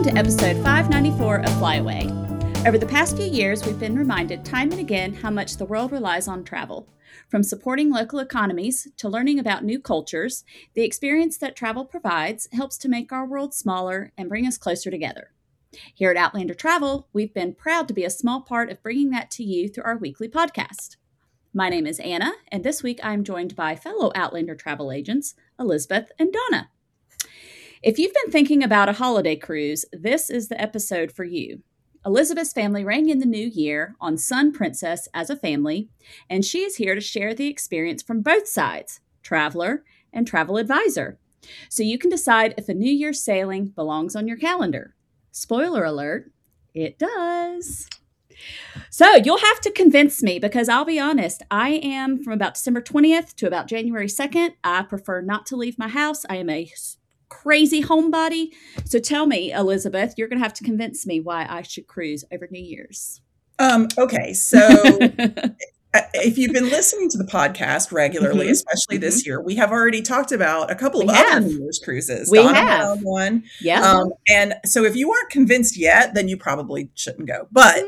to episode 594 of Flyaway. Over the past few years, we've been reminded time and again how much the world relies on travel. From supporting local economies to learning about new cultures, the experience that travel provides helps to make our world smaller and bring us closer together. Here at Outlander Travel, we've been proud to be a small part of bringing that to you through our weekly podcast. My name is Anna, and this week I'm joined by fellow Outlander travel agents, Elizabeth and Donna. If you've been thinking about a holiday cruise, this is the episode for you. Elizabeth's family rang in the new year on Sun Princess as a family, and she is here to share the experience from both sides, traveler and travel advisor. So you can decide if a New Year's sailing belongs on your calendar. Spoiler alert, it does. So you'll have to convince me because I'll be honest, I am from about December 20th to about January 2nd. I prefer not to leave my house. I am a crazy homebody. So tell me, Elizabeth, you're going to have to convince me why I should cruise over New Year's. Okay. So if you've been listening to the podcast regularly, especially this year, we have already talked about a couple of other New Year's cruises. We have one. Yeah. And so if you aren't convinced yet, then you probably shouldn't go. But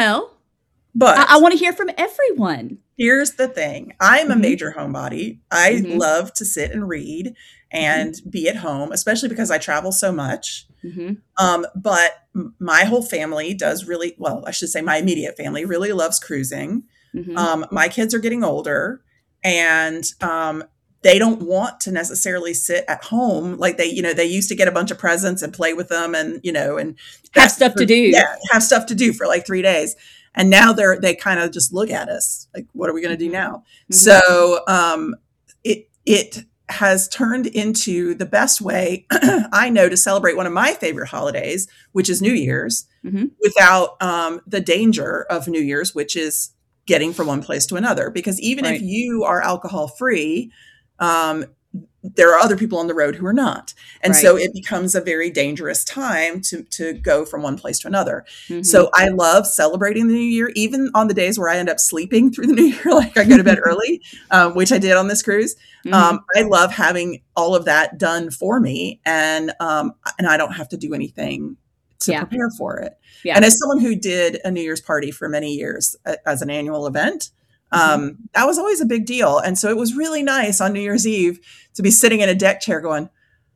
I want to hear from everyone. Here's the thing. I'm a major homebody. I love to sit and read and be at home, especially because I travel so much. But my whole family does really, well, I should say my immediate family really loves cruising. My kids are getting older and they don't want to necessarily sit at home like they used to get a bunch of presents and play with them and, and have stuff to do. Yeah, have stuff to do for like 3 days. And now they kind of just look at us like, what are we going to do now? So it has turned into the best way I know to celebrate one of my favorite holidays, which is New Year's, without the danger of New Year's, which is getting from one place to another. Because even if you are alcohol free, there are other people on the road who are not. And so it becomes a very dangerous time to go from one place to another. So I love celebrating the New Year, even on the days where I end up sleeping through the New Year, like I go to bed early, which I did on this cruise. I love having all of that done for me. And I don't have to do anything to prepare for it. And as someone who did a New Year's party for many years as an annual event, that was always a big deal. And so it was really nice on New Year's Eve to be sitting in a deck chair going,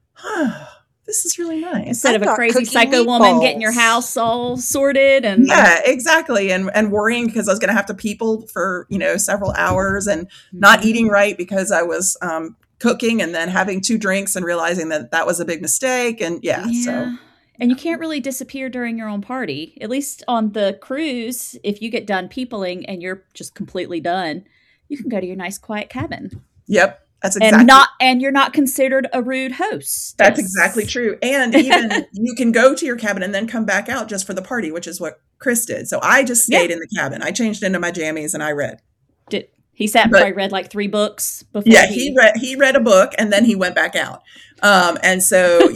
this is really nice. Instead of a crazy psycho woman getting your house all sorted. And yeah, exactly. And worrying because I was going to have to people for, several hours and not eating right because I was cooking and then having 2 drinks and realizing that was a big mistake. And so. And you can't really disappear during your own party. At least on the cruise, if you get done peopling and you're just completely done, you can go to your nice quiet cabin. Yep. That's exactly. And you're not considered a rude host. That's exactly true. And even you can go to your cabin and then come back out just for the party, which is what Chris did. So I just stayed in the cabin. I changed into my jammies and I read. He sat and probably read like 3 books before. Yeah, he read a book and then he went back out. And so,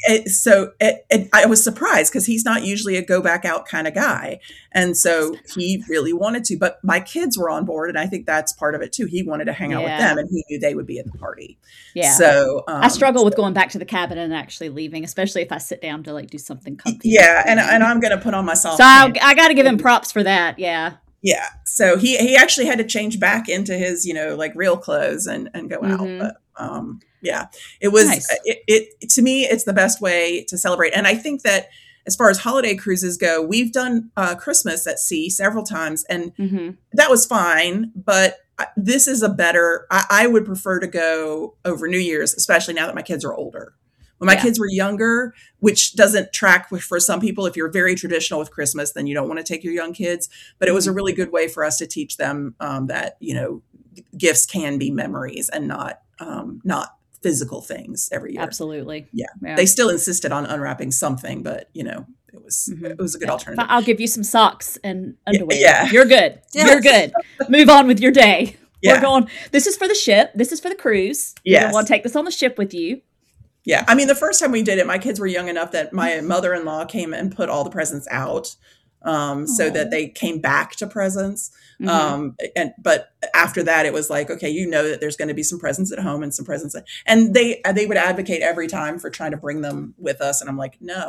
I was surprised because he's not usually a go back out kind of guy. And so he really wanted to, but my kids were on board. And I think that's part of it too. He wanted to hang out with them and he knew they would be at the party. Yeah. So I struggle with going back to the cabin and actually leaving, especially if I sit down to like do something comfy. Yeah. And I'm going to put on my soft So I got to give him props for that. Yeah. Yeah. So he actually had to change back into his, like real clothes and go out. But it was, nice. It to me, it's the best way to celebrate. And I think that as far as holiday cruises go, we've done Christmas at sea several times and that was fine. But this is I would prefer to go over New Year's, especially now that my kids are older. When my kids were younger, which doesn't track for some people, if you're very traditional with Christmas, then you don't want to take your young kids. But it was a really good way for us to teach them that, gifts can be memories and not physical things every year. Absolutely. Yeah. They still insisted on unwrapping something, but, it was a good alternative. I'll give you some socks and underwear. Yeah. You're good. Yes. You're good. Move on with your day. Yeah. We're going, this is for the ship. This is for the cruise. Yes. You want to take this on the ship with you. Yeah. I mean, the first time we did it, my kids were young enough that my mother-in-law came and put all the presents out so that they came back to presents. But after that, it was like, okay, that there's going to be some presents at home and some presents. And they would advocate every time for trying to bring them with us. And I'm like, no,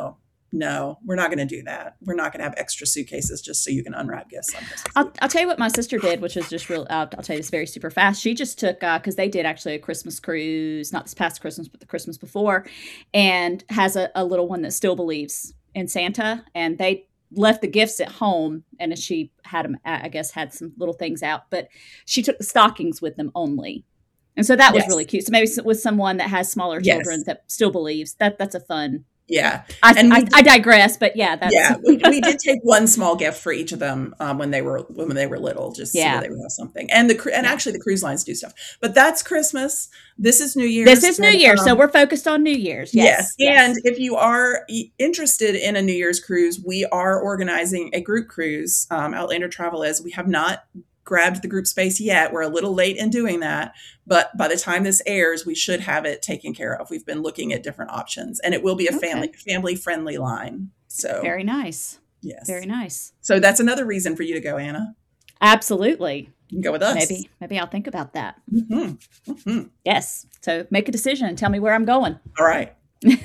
no, we're not going to do that. We're not going to have extra suitcases just so you can unwrap gifts on Christmas Eve. I'll tell you what my sister did, which was just real. I'll tell you this very super fast. She just took, because they did actually a Christmas cruise, not this past Christmas, but the Christmas before, and has a little one that still believes in Santa. And they left the gifts at home, and she had them, I guess, had some little things out, but she took the stockings with them only. And so that was really cute. So maybe with someone that has smaller children that still believes, that's a fun. Yeah. I digress, but yeah. We did take one small gift for each of them when they were little, just so they would have something. And actually the cruise lines do stuff. But that's Christmas. This is New Year's. This is New Year's, so we're focused on New Year's. Yes. And if you are interested in a New Year's cruise, we are organizing a group cruise. Outlander Travel is. We have not grabbed the group space yet. We're a little late in doing that, but by the time this airs, we should have it taken care of. We've been looking at different options, and it will be a family friendly line. So very nice. Yes. Very nice. So that's another reason for you to go, Anna. Absolutely. You can go with us. Maybe I'll think about that. Mm-hmm. Mm-hmm. Yes. So make a decision and tell me where I'm going. All right.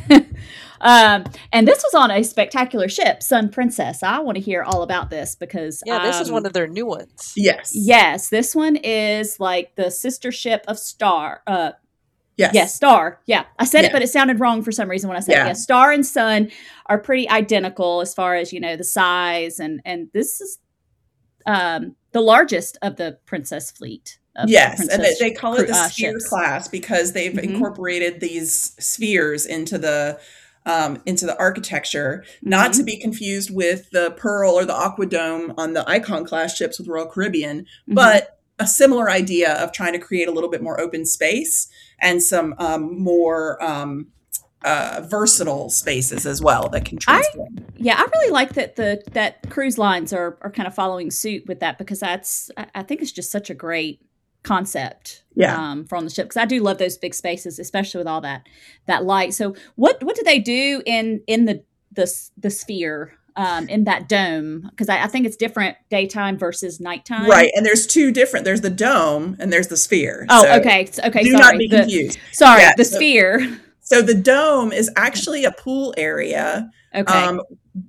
And this was on a spectacular ship, Sun Princess. I want to hear all about this because this is one of their new ones. Yes, this one is like the sister ship of Star. Yes, Star. Yeah, I said it, but it sounded wrong for some reason when I said it. Yeah, Star and Sun are pretty identical as far as the size, and this is the largest of the Princess fleet. Yes, and they call it the Sphere class because they've incorporated these spheres into the architecture, not to be confused with the Pearl or the Aqua Dome on the Icon class ships with Royal Caribbean, but a similar idea of trying to create a little bit more open space and some more versatile spaces as well that can transform. I really like that cruise lines are kind of following suit with that, because I think it's just such a great concept for on the ship, because I do love those big spaces, especially with all that light. So what do they do in the sphere, in that dome? Because I think it's different daytime versus nighttime. Right, and there's two different. There's the dome and there's the sphere. Oh, so okay. Do not be confused. The sphere. So the dome is actually a pool area. Okay.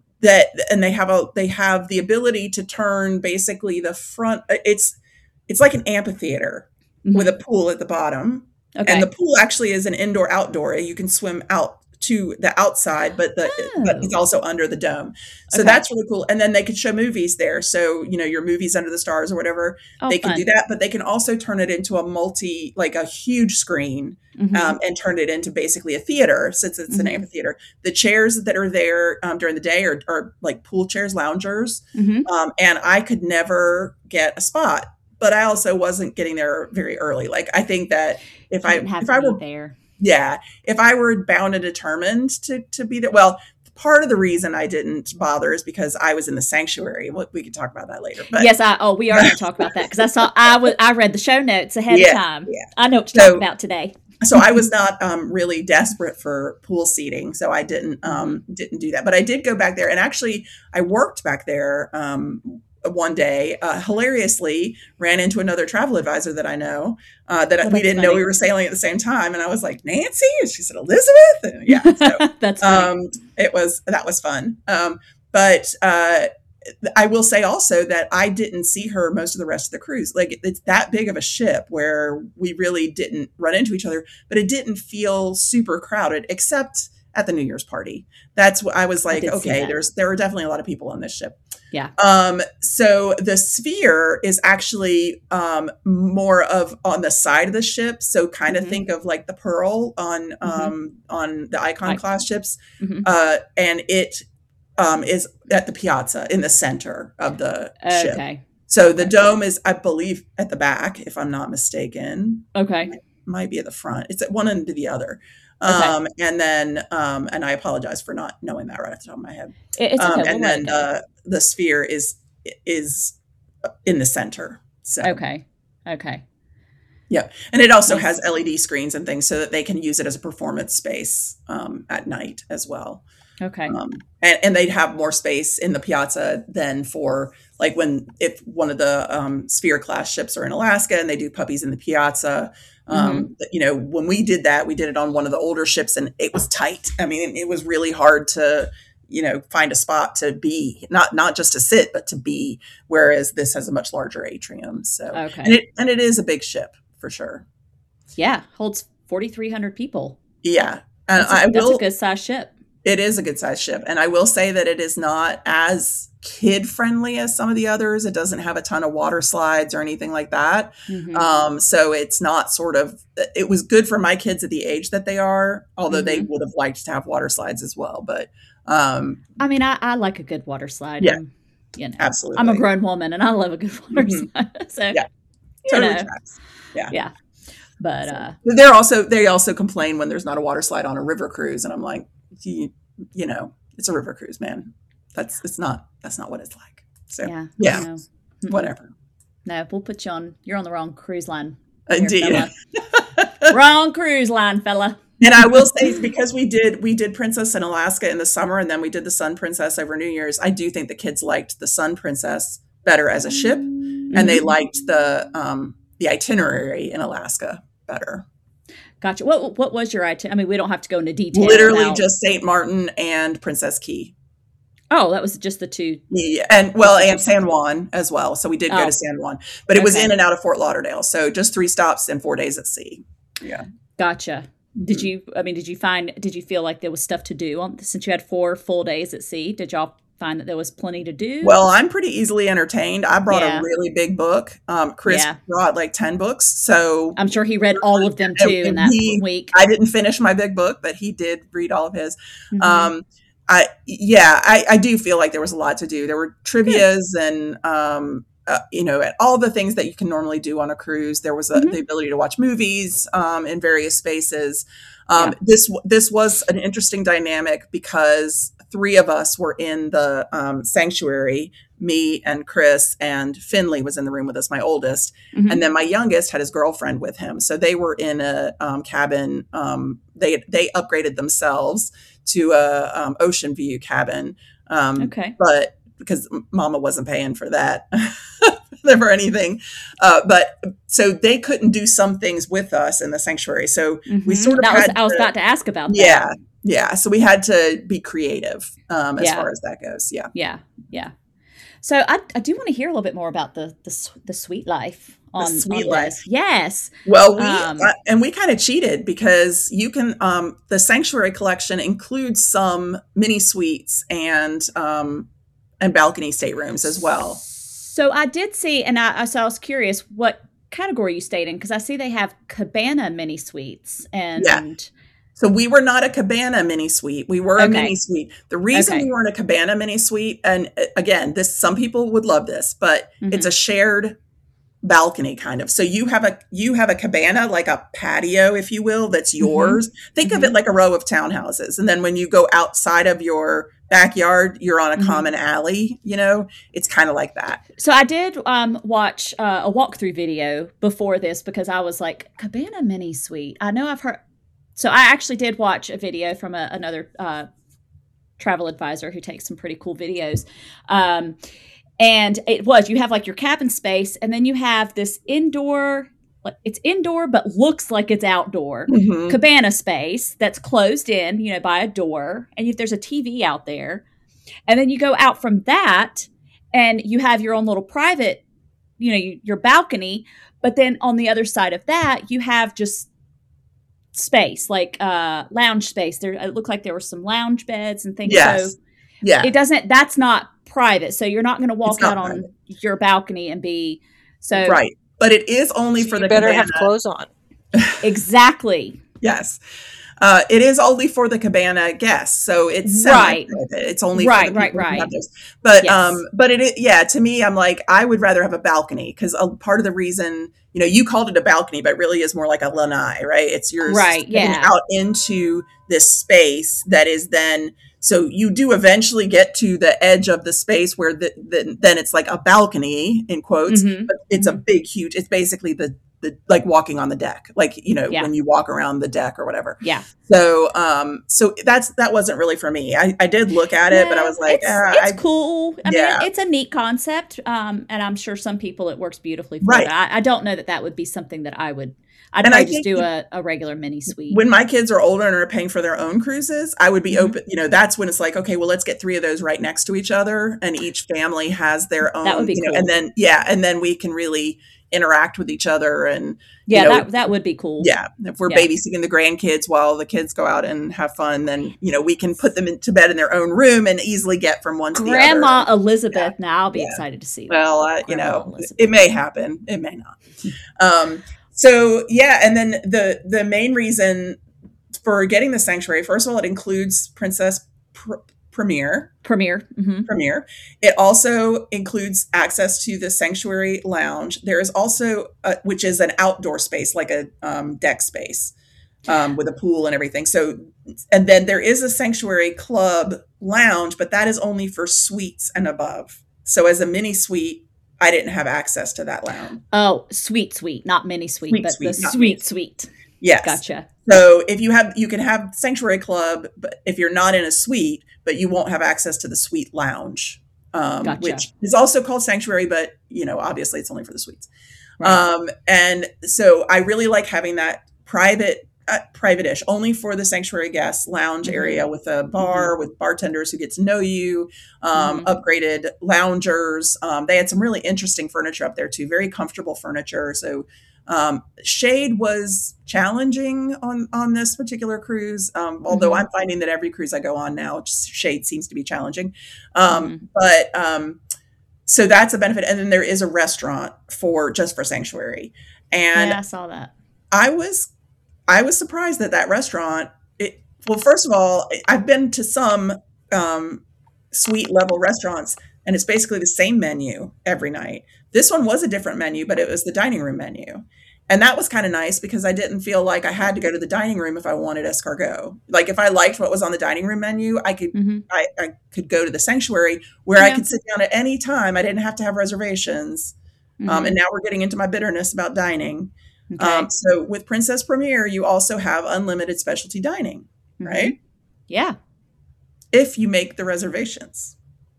And they have the ability to turn basically the front. It's like an amphitheater with a pool at the bottom. Okay. And the pool actually is an indoor-outdoor. You can swim out to the outside, but it's also under the dome. So that's really cool. And then they could show movies there. So, your movies under the stars or whatever, they can do that. But they can also turn it into a huge screen and turn it into basically a theater, since it's an amphitheater. The chairs that are there during the day are like pool chairs, loungers. And I could never get a spot. But I also wasn't getting there very early. Like, I think that if I were there, if I were bound and determined to be there, well, part of the reason I didn't bother is because I was in the sanctuary. We can talk about that later. But yes, we are going to talk about that, because I read the show notes ahead of time. Yeah. I know what to talk about today. So I was not really desperate for pool seating, so I didn't do that. But I did go back there, and actually I worked back there. One day, hilariously ran into another travel advisor that I know we didn't know we were sailing at the same time. And I was like, Nancy? And she said, Elizabeth? And so, that's funny. That was fun. But I will say also that I didn't see her most of the rest of the cruise. Like, it's that big of a ship where we really didn't run into each other, but it didn't feel super crowded, except at the New Year's party. That's what I was like, okay, there are definitely a lot of people on this ship. Yeah. So the sphere is actually more of on the side of the ship. So kind of think of like the Pearl on the Icon class ships. And it is at the piazza in the center of the ship. Okay. So the dome is, I believe, at the back, if I'm not mistaken. Okay. It might be at the front. It's at one end to the other. And then, and I apologize for not knowing that right off the top of my head. It's okay. And then the sphere is in the center. So okay. Yeah, and it also has LED screens and things so that they can use it as a performance space at night as well. Okay. And they'd have more space in the piazza than for like if one of the Sphere class ships are in Alaska and they do puppies in the piazza. When we did that, we did it on one of the older ships and it was tight. I mean, it was really hard to find a spot to be, not just to sit, but to be. Whereas this has a much larger atrium. So, okay. and it is a big ship for sure. Yeah. Holds 4,300 people. Yeah. And that's a good size ship. It is a good size ship. And I will say that it is not as kid friendly as some of the others. It doesn't have a ton of water slides or anything like that. Mm-hmm. So it's not it was good for my kids at the age that they are, although they would have liked to have water slides as well. But I mean, I like a good water slide. Yeah, absolutely. I'm a grown woman and I love a good water slide. So, yeah, totally tracks. Yeah. But they also complain when there's not a water slide on a river cruise. And I'm like, it's a river cruise, man. That's not what it's like. So yeah. Whatever. No, we'll put you on. You're on the wrong cruise line. Indeed. Wrong cruise line, fella. And I will say, because we did Princess in Alaska in the summer, and then we did the Sun Princess over New Year's. I do think the kids liked the Sun Princess better as a ship, and they liked the itinerary in Alaska better. Gotcha. What was your itinerary? I mean, we don't have to go into detail. Literally just St. Martin and Princess Key. Oh, that was just the two. Yeah, and San Juan as well. So we did go to San Juan, but it was in and out of Fort Lauderdale. So just 3 stops and 4 days at sea. Yeah. Gotcha. Did you feel like there was stuff to do since you had 4 full days at sea? Did y'all find that there was plenty to do? Well, I'm pretty easily entertained. I brought a really big book. Chris brought like 10 books. So I'm sure he read all of them too in that week. I didn't finish my big book, but he did read all of his. I do feel like there was a lot to do. There were trivias and, all the things that you can normally do on a cruise. There was the ability to watch movies in various spaces. This was an interesting dynamic because 3 of us were in the sanctuary, me and Chris, and Finley was in the room with us, my oldest. And then my youngest had his girlfriend with him. So they were in a cabin. They upgraded themselves to a ocean view cabin. But because Mama wasn't paying for that for anything. But so they couldn't do some things with us in the sanctuary. So we sort of I was about to ask about that. Yeah. So we had to be creative as far as that goes. Yeah. So I do want to hear a little bit more about the suite life on this. Yes. Well, we kind of cheated because you can the sanctuary collection includes some mini suites and balcony staterooms as well. So I did see, and I was curious what category you stayed in, because I see they have cabana mini suites and. So we were not a cabana mini suite. We were a mini suite. The reason we weren't a cabana mini suite, and again, some people would love this, but it's a shared balcony kind of. So you have a cabana, like a patio, if you will, that's yours. Think of it like a row of townhouses. And then when you go outside of your backyard, you're on a common alley, it's kind of like that. So I did watch a walkthrough video before this because I was like, cabana mini suite. I know I've heard. So I actually did watch a video from another travel advisor who takes some pretty cool videos. And you have like your cabin space, and then you have this it's indoor, but looks like it's outdoor cabana space that's closed in, by a door. And there's a TV out there. And then you go out from that and you have your own little private, your balcony. But then on the other side of that, you have just space, like lounge space. It looked like there were some lounge beds and things. Yes. So that's not private. So you're not going to walk out on your balcony and be so. Right. But it is only for the better cabana. have clothes on. Exactly. Yes. It is only for the cabana guests. So it's semi-private. It's only for the people who have those. But, but it is, to me, I'm like, I would rather have a balcony because part of the reason, you called it a balcony, but really is more like a lanai, right? It's yours out into this space that is then, so you do eventually get to the edge of the space where then it's like a balcony in quotes, but it's a big, huge, it's basically the like walking on the deck, like, when you walk around the deck or whatever. Yeah. So, that wasn't really for me. I did look at it, but I was like, it's cool. I mean, it's a neat concept. And I'm sure some people it works beautifely for. Right. I don't know that would be something that I I'd And I probably just think do a regular mini suite. when my kids are older and are paying for their own cruises, I would be Mhm. open, that's when it's like, okay, well, let's get 3 of those right next to each other, and each family has their That would own, be cool. and then we can really interact with each other. And, Yeah, that would be cool. yeah, if we're Yeah. babysitting the grandkids while the kids go out and have fun, then, we can put them into bed in their own room and easily get from one to the other. Grandma Elizabeth. Now I'll be excited to see that. Well, Grandma Elizabeth. it may happen. It may not. So yeah, and then the main reason for getting the sanctuary, first of all, it includes Princess Premier. Mm-hmm. Premier. It also includes access to the sanctuary lounge. There is also, which is an outdoor space, like a deck space with a pool and everything. So, and then there is a sanctuary club lounge, but that is only for suites and above. So as a mini suite, I didn't have access to that lounge. Oh, suite, not mini suite, but the suite. Yes. Gotcha. So if you can have sanctuary club, but if you're not in a suite, but you won't have access to the suite lounge, Gotcha. which is also called sanctuary, but obviously it's only for the suites. Right. And so I really like having that private-ish, only for the sanctuary guests lounge area with a bar with bartenders who get to know you, upgraded loungers. They had some really interesting furniture up there too, very comfortable furniture. So shade was challenging on this particular cruise, although I'm finding that every cruise I go on now, shade seems to be challenging. But so that's a benefit. And then there is a restaurant just for sanctuary. And yeah, I saw that. I was surprised that restaurant, well, first of all, I've been to some suite level restaurants, and it's basically the same menu every night. This one was a different menu, but it was the dining room menu. And that was kind of nice because I didn't feel like I had to go to the dining room if I wanted escargot. Like if I liked what was on the dining room menu, I could I could go to the sanctuary where I could sit down at any time. I didn't have to have reservations. And now we're getting into my bitterness about dining. Okay. So with Princess Premier, you also have unlimited specialty dining, right? Yeah. If you make the reservations.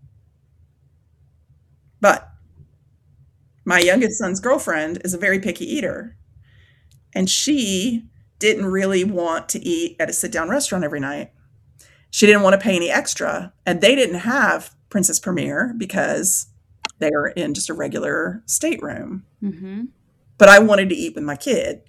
But my youngest son's girlfriend is a very picky eater. And she didn't really want to eat at a sit-down restaurant every night. She didn't want to pay any extra. And they didn't have Princess Premier because they were in just a regular stateroom. But I wanted to eat with my kid.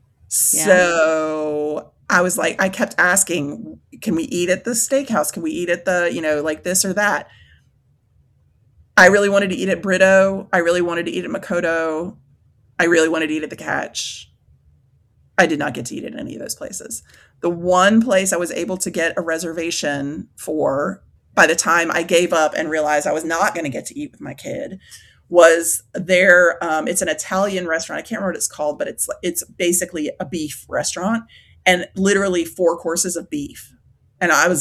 So I was like, I kept asking, can we eat at the steakhouse? Can we eat at the, like this or that? I really wanted to eat at Brito. I really wanted to eat at Makoto. I really wanted to eat at the Catch. I did not get to eat at any of those places. The one place I was able to get a reservation for by the time I gave up and realized I was not going to get to eat with my kid was there. It's an Italian restaurant. I can't remember what it's called, but it's basically a beef restaurant and literally 4 courses of beef. And I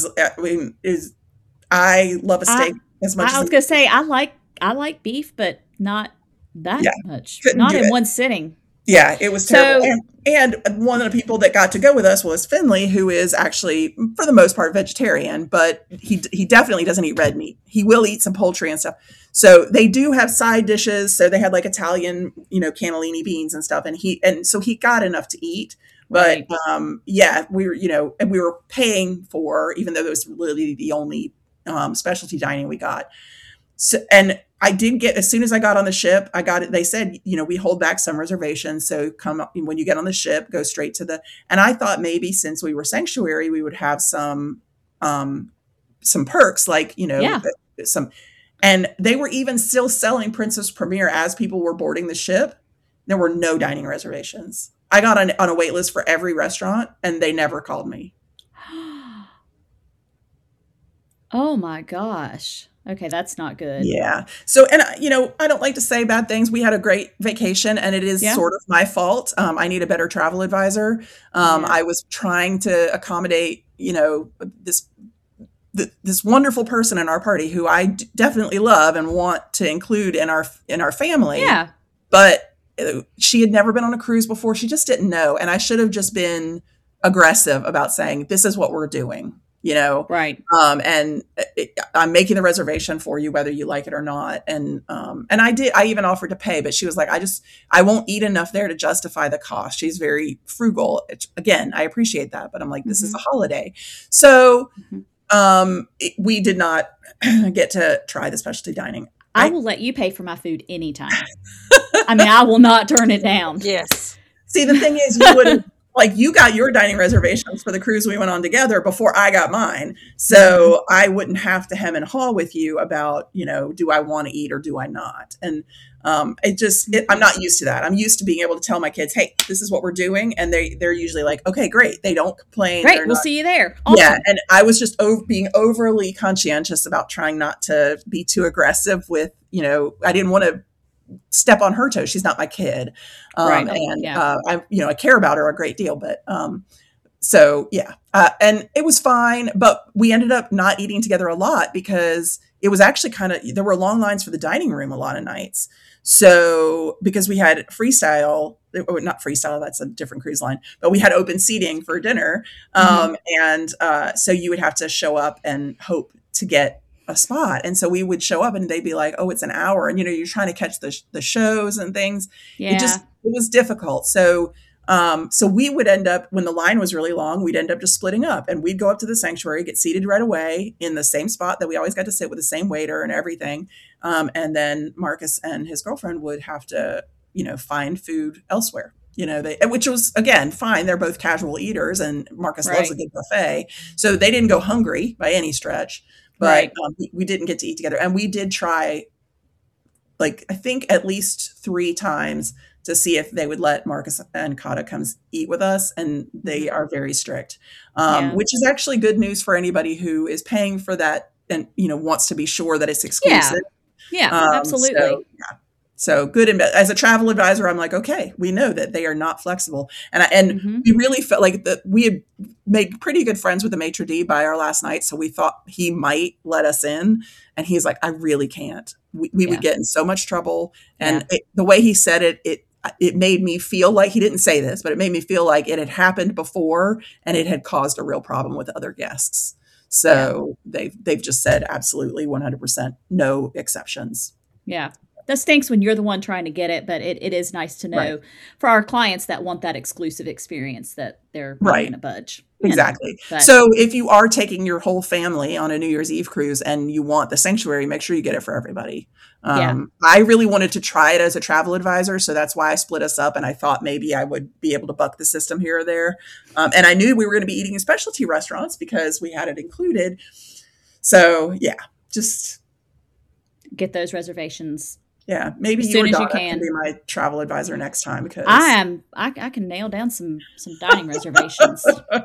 love a steak as much as I was going to say, I like beef, but not that much. Not in one sitting. Yeah, it was terrible. And one of the people that got to go with us was Finley, who is actually, for the most part, vegetarian, but he definitely doesn't eat red meat. He will eat some poultry and stuff. So they do have side dishes. So they had like Italian, cannellini beans and stuff. And so he got enough to eat. But we were, and we were paying for, even though it was really the only specialty dining we got. So, and I did get, as soon as I got on the ship, I got it. They said, we hold back some reservations. So come when you get on the ship, go straight to and I thought maybe since we were sanctuary, we would have some perks, like, and they were even still selling Princess Premier as people were boarding the ship. There were no dining reservations. I got on a wait list for every restaurant and they never called me. Oh my gosh. Okay, that's not good. Yeah. So, and I don't like to say bad things. We had a great vacation and it is sort of my fault. I need a better travel advisor. I was trying to accommodate, this wonderful person in our party who I definitely love and want to include in our family. Yeah. But she had never been on a cruise before. She just didn't know. And I should have just been aggressive about saying, this is what we're doing. Right. And I'm making the reservation for you, whether you like it or not. And I even offered to pay, but she was like, I won't eat enough there to justify the cost. She's very frugal. Again, I appreciate that, but I'm like, this is a holiday. So, we did not get to try the specialty dining. I will let you pay for my food anytime. I mean, I will not turn it down. Yes. See, the thing is, you would like you got your dining reservations for the cruise we went on together before I got mine. So I wouldn't have to hem and haw with you about, do I want to eat or do I not? And I'm not used to that. I'm used to being able to tell my kids, hey, this is what we're doing. And they're usually like, okay, great. They don't complain. Great. We'll see you there. Awesome. Yeah. And I was just being overly conscientious about trying not to be too aggressive with, I didn't want to step on her toes. She's not my kid. Right. I care about her a great deal, but, and it was fine, but we ended up not eating together a lot because it was actually there were long lines for the dining room a lot of nights. So because we had Freestyle, not Freestyle, that's a different cruise line, but we had open seating for dinner. So you would have to show up and hope to get a spot. And so we would show up and they'd be like, oh, it's an hour. And, you're trying to catch the shows and things. Yeah. It was difficult. So we would end up, when the line was really long, we'd end up just splitting up and we'd go up to the sanctuary, get seated right away in the same spot that we always got to sit with the same waiter and everything. And then Marcus and his girlfriend would have to, find food elsewhere. Which was, again, fine. They're both casual eaters and Marcus loves a good buffet. So they didn't go hungry by any stretch. But we didn't get to eat together. And we did try, I think at least 3 times to see if they would let Marcus and Kata come eat with us. And they are very strict, which is actually good news for anybody who is paying for that and, wants to be sure that it's exclusive. Yeah, absolutely. So good. And as a travel advisor, I'm like, okay, we know that they are not flexible. And we really felt like that we had made pretty good friends with the maitre d' by our last night. So we thought he might let us in. And he's like, I really can't. We would get in so much trouble. And the way he said it made me feel like, he didn't say this, but it made me feel like it had happened before and it had caused a real problem with other guests. So they've just said absolutely 100% no exceptions. Yeah. That stinks when you're the one trying to get it, but it is nice to know for our clients that want that exclusive experience that they're not going to budge. Exactly. So if you are taking your whole family on a New Year's Eve cruise and you want the sanctuary, make sure you get it for everybody. I really wanted to try it as a travel advisor. So that's why I split us up. And I thought maybe I would be able to buck the system here or there. And I knew we were going to be eating in specialty restaurants because we had it included. So just get those reservations. Yeah, maybe as soon as you can be my travel advisor next time because I can nail down some dining reservations.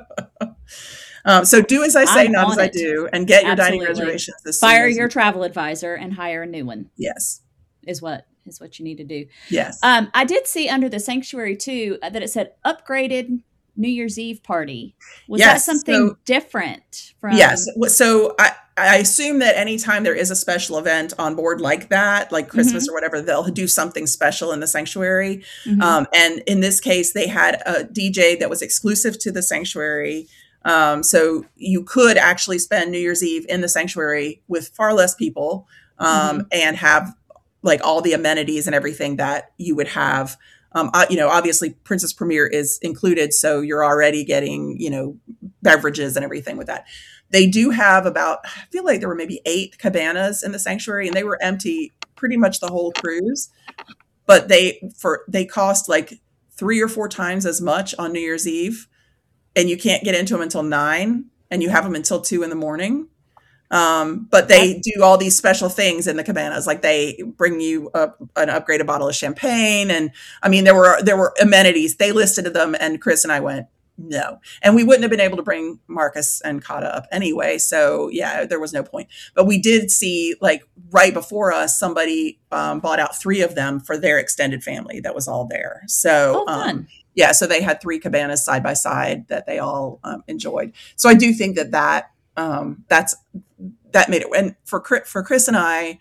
So do as I say, not as I do, and get your dining reservations. Fire your travel advisor and hire a new one. Yes, is what you need to do. Yes, I did see under the sanctuary too that it said upgraded New Year's Eve party. Was that something different from? Yes. So I assume that anytime there is a special event on board like that, like Christmas or whatever, they'll do something special in the sanctuary. And in this case, they had a DJ that was exclusive to the sanctuary. So you could actually spend New Year's Eve in the sanctuary with far less people and have all the amenities and everything that you would have. Obviously Princess Premier is included. So you're already getting, beverages and everything with that. They do have I feel like there were maybe 8 cabanas in the sanctuary and they were empty pretty much the whole cruise, but they cost 3 or 4 times as much on New Year's Eve and you can't get into them until 9 and you have them until 2 a.m. But they do all these special things in the cabanas. They bring you an upgraded bottle of champagne. And I mean, there were amenities. They listed them and Chris and I went, no. And we wouldn't have been able to bring Marcus and Kata up anyway. So there was no point. But we did see right before us, somebody bought out 3 of them for their extended family that was all there. So, fun. So they had 3 cabanas side by side that they all enjoyed. So I do think that made it. And for Chris and I,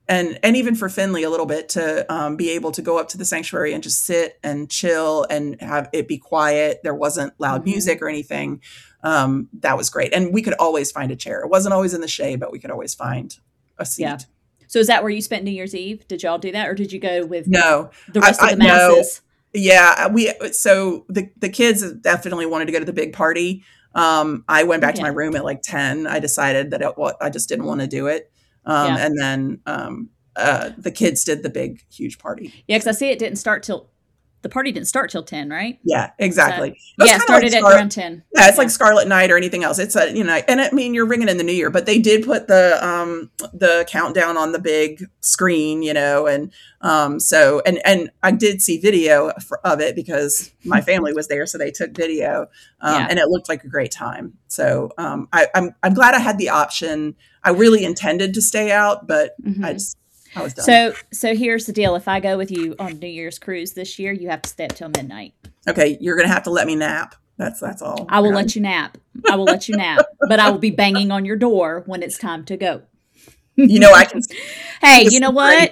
and even for Finley a little bit to be able to go up to the sanctuary and just sit and chill and have it be quiet. There wasn't loud music or anything. That was great. And we could always find a chair. It wasn't always in the shade, but we could always find a seat. Yeah. So is that where you spent New Year's Eve? Did y'all do that? Or did you go with the rest of the masses? No. Yeah. So the kids definitely wanted to go to the big party. I went back to my room at like 10. I decided that I just didn't want to do it. And then the kids did the big, huge party. Yeah, because I see the party didn't start till 10, right? Yeah, exactly. It started at around 10. Yeah, it's like Scarlet Night or anything else. It's and I mean, you're ringing in the new year, but they did put the countdown on the big screen, and so I did see video of it because my family was there, so they took video, and it looked like a great time. So I'm glad I had the option. I really intended to stay out, but I was done. So here's the deal. If I go with you on New Year's cruise this year, you have to stay up till midnight. Okay, you're going to have to let me nap. That's all. I will let you nap. But I will be banging on your door when it's time to go. I can. Hey, you know what?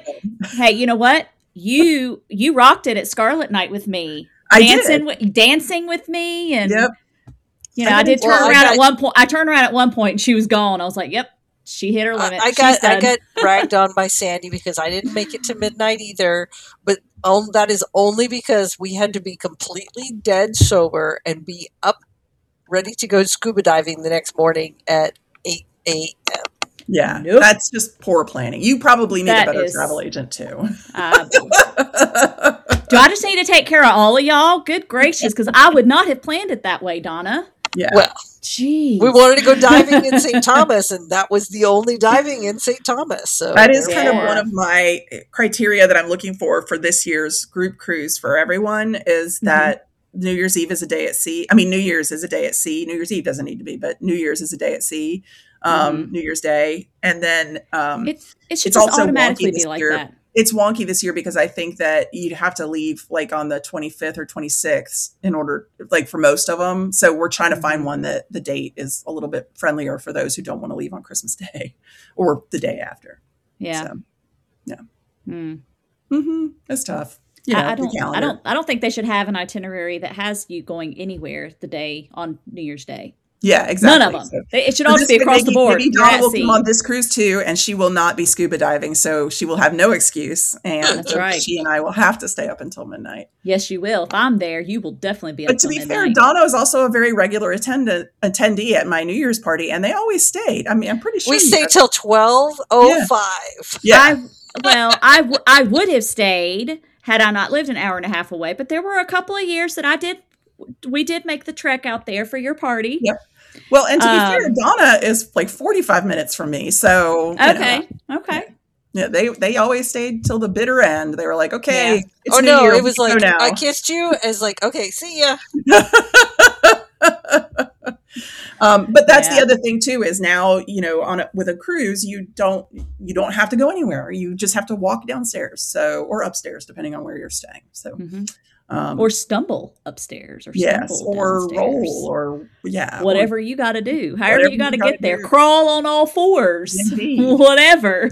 You rocked it at Scarlet Night with me. Dancing with me, and I did turn around at one point. I turned around at one point, and she was gone. I was like, "Yep." She hit her limit. I got ragged on by Sandy because I didn't make it to midnight either. But that is only because we had to be completely dead sober and be up, ready to go scuba diving the next morning at 8 a.m. Yeah, That's just poor planning. You probably need a better travel agent too. Do I just need to take care of all of y'all? Good gracious, because I would not have planned it that way, Donna. Yeah. Well, geez. We wanted to go diving in St. Thomas, and that was the only diving in St. Thomas. So that is kind of one of my criteria that I'm looking for this year's group cruise for everyone is that New Year's Eve is a day at sea. I mean, New Year's is a day at sea. New Year's Eve doesn't need to be, but New Year's is a day at sea. New Year's Day, and then it should just automatically be like that. It's wonky this year because I think that you'd have to leave like on the 25th or 26th in order, like for most of them. So we're trying to find one that the date is a little bit friendlier for those who don't want to leave on Christmas Day or the day after. Yeah. So, yeah. It's tough. I don't think they should have an itinerary that has you going anywhere the day on New Year's Day. Yeah, exactly. None of them. It should all just be across the board. Maybe Donna will come on this cruise too, and she will not be scuba diving, so she will have no excuse. And that's right. She and I will have to stay up until midnight. Yes, you will. If I'm there, you will definitely be up until midnight. But to be fair, Donna is also a very regular attendee at my New Year's party, and they always stayed. I mean, I'm pretty sure we stayed till 12:05. Yeah. I would have stayed had I not lived an hour and a half away. But there were a couple of years that we did make the trek out there for your party. Yep. Well, and to be fair, Donna is like 45 minutes from me. So okay. Yeah, they always stayed till the bitter end. They were like, okay. Yeah. It was like I kissed you as like, okay, see ya. But that's the other thing too is now with a cruise you don't have to go anywhere. You just have to walk downstairs or upstairs depending on where you're staying. So. Or stumble upstairs, or or downstairs. roll, or whatever you got to do. However you got to get there, crawl on all fours, whatever.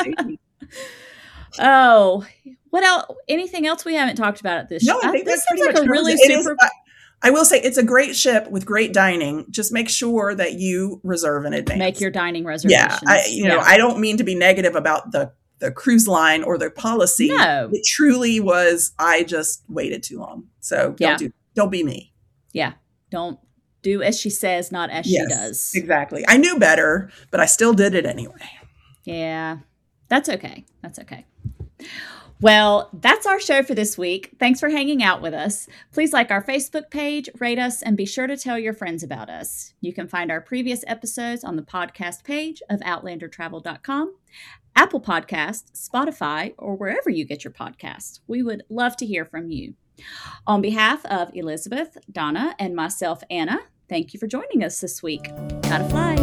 Oh, what else? Anything else we haven't talked about at this? No, I think this that's seems like a really super. I will say it's a great ship with great dining. Just make sure that you reserve in advance. Make your dining reservations. Yeah, I don't mean to be negative about the cruise line or the policy. No. It truly was, I just waited too long. So don't be me. Yeah. Don't do as she says, not as she does. Exactly. I knew better, but I still did it anyway. Yeah. That's okay. Well, that's our show for this week. Thanks for hanging out with us. Please like our Facebook page, rate us, and be sure to tell your friends about us. You can find our previous episodes on the podcast page of outlandertravel.com, Apple Podcasts, Spotify, or wherever you get your podcasts. We would love to hear from you. On behalf of Elizabeth, Donna, and myself, Anna, thank you for joining us this week. Gotta fly.